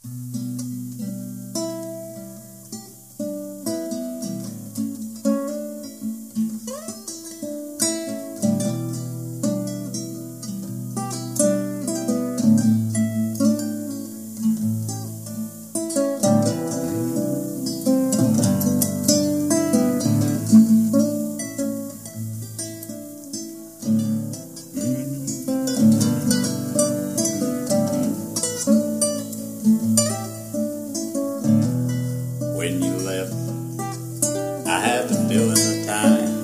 When you left, I had to fill in the time,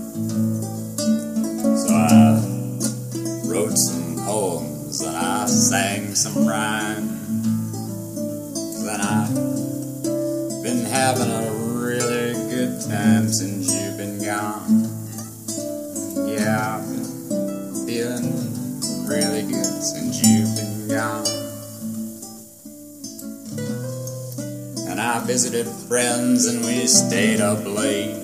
so I wrote some poems and I sang some rhymes, and I've been having a really good time since you've been gone. Yeah, I've been feeling really good since you've been gone. And I visited friends and we stayed up late,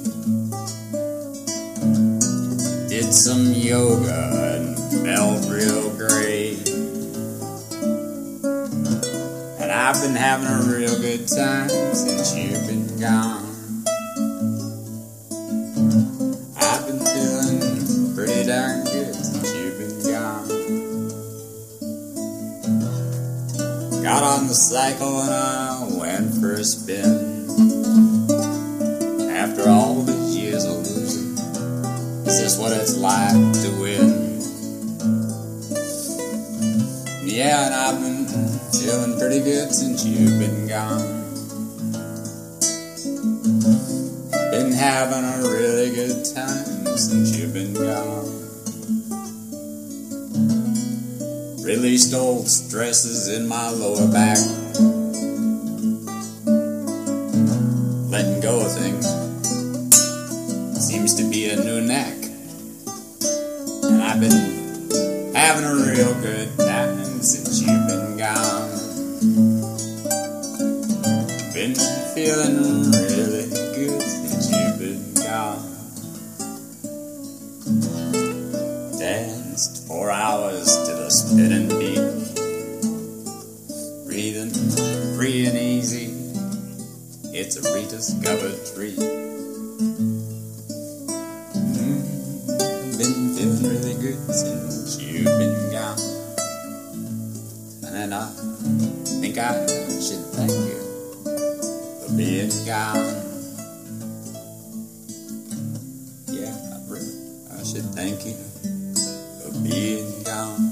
did some yoga and felt real great. And I've been having a real good time since you've been gone. I've been feeling pretty darn good since you've been gone. Got on the cycle and I went for a spin. After all these years of losing, is this what it's like to win? Yeah, and I've been feeling pretty good since you've been gone. Been having a really good time since you've been gone. Released old stresses in my lower back, letting go of things seems to be a new knack. And I've been having a real good time since you've been gone. Been feeling really good since you've been gone. Danced 4 hours to the spinning beat, breathing free and easy. It's a rediscovered treat. Been feeling really good since you've been gone. And I think I should thank you for being gone. Yeah, I should thank you for being gone.